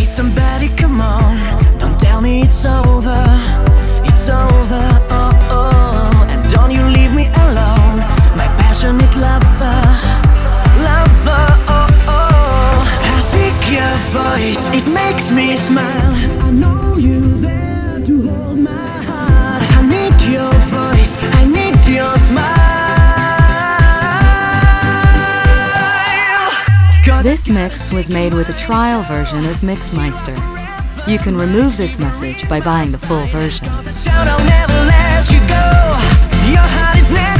somebody, come on. Don't tell me it's over. It's over, oh, oh. And don't you leave me alone, my passionate lover. Lover, oh, oh. I seek your voice, it makes me smile. I know you're there to hold my heart. I need your voice, I need your smile. This mix was made with a trial version of Mixmeister. You can remove this message by buying the full version. I'll never let you go. Your heart is never